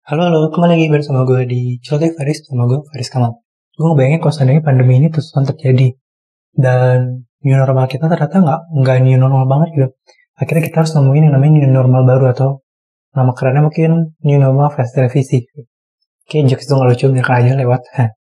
Halo, kembali lagi bersama gue di Celoteh Faris, sama gue Faris Kamal. Gue ngebayangin kalau seandainya pandemi ini terus terjadi, dan new normal kita ternyata nggak new normal banget gitu. Akhirnya kita harus nemuin yang namanya new normal baru, atau nama kerennya mungkin new normal versi televisi. Oke, jokes itu nggak lucu, mereka aja lewat.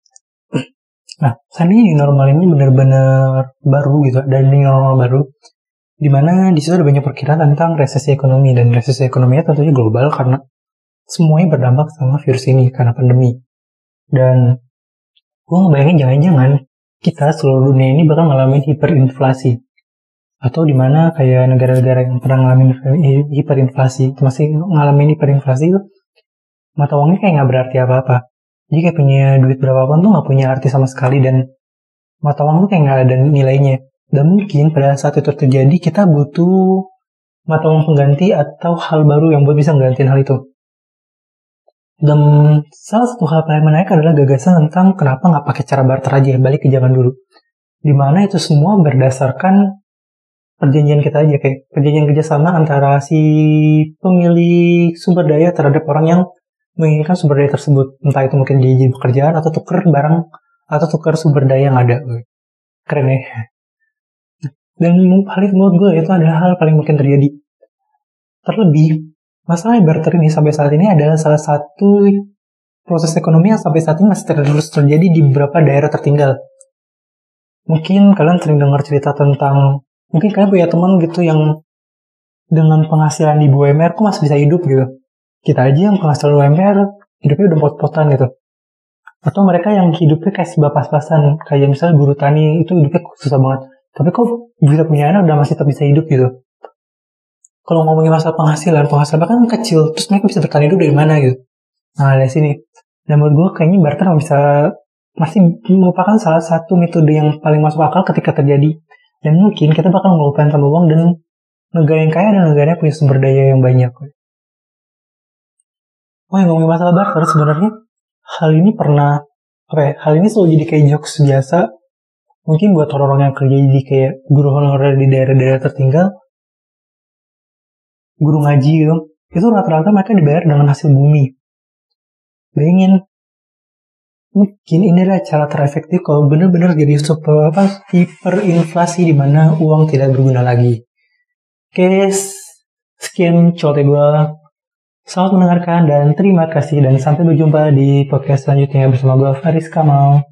Nah, seandainya new normal ini benar-benar baru gitu, dan new normal baru, dimana di situ ada banyak perkiraan tentang resesi ekonomi, dan resesi ekonominya tentunya global karena semuanya berdampak sama virus ini karena pandemi. Dan gue ngebayangin jangan-jangan kita seluruh dunia ini bakal ngalamin hiperinflasi, atau dimana kayak negara-negara yang pernah ngalamin hiperinflasi masih ngalamin hiperinflasi itu mata uangnya kayak nggak berarti apa-apa. Jadi kayak punya duit berapapun tuh nggak punya arti sama sekali, dan mata uang tuh kayak nggak ada nilainya. Dan mungkin pada saat itu terjadi kita butuh mata uang pengganti atau hal baru yang buat bisa nggantiin hal itu. Dan salah satu hal paling menarik adalah gagasan tentang kenapa nggak pakai cara barter aja, balik ke zaman dulu. Dimana itu semua berdasarkan perjanjian kita aja, kayak perjanjian kerjasama antara si pemilik sumber daya terhadap orang yang menginginkan sumber daya tersebut. Entah itu mungkin di pekerjaan atau tuker barang atau tuker sumber daya yang ada. Keren ya. Dan hal itu menurut gue itu adalah hal paling mungkin terjadi. Terlebih, masalah barter ini sampai saat ini adalah salah satu proses ekonomi yang sampai saat ini masih terus terjadi di beberapa daerah tertinggal. Mungkin kalian sering dengar cerita tentang, mungkin kalian punya teman gitu yang dengan penghasilan di UMR kok masih bisa hidup gitu. Kita aja yang penghasilan UMR hidupnya udah pot-potan gitu. Atau mereka yang hidupnya kayak sebab pas-pasan, kayak misalnya buruh tani itu hidupnya susah banget. Tapi kok bisa punya anak udah masih tetap bisa hidup gitu. Kalau ngomongin masalah penghasilan kan kecil, terus mereka bisa bertahan hidup dari mana gitu. Nah, dari sini. Dan menurut gue kayaknya barter masih merupakan salah satu metode yang paling masuk akal ketika terjadi. Dan mungkin kita bakal melupakan sama uang, dan negara yang kaya dan negara yang punya sumber daya yang banyak. Oh, yang ngomongin masalah barter, sebenarnya hal ini selalu jadi kayak jokes biasa. Mungkin buat orang-orang yang kerja jadi kayak guru honorer di daerah-daerah tertinggal, guru ngaji gitu, itu rata-rata mereka dibayar dengan hasil bumi. Bayangin, mungkin ini adalah cara terefektif kalau benar-benar jadi hiperinflasi di mana uang tidak berguna lagi. Oke, sekian celoteh gue. Selamat mendengarkan dan terima kasih, dan sampai berjumpa di podcast selanjutnya bersama gue Faris Kamal.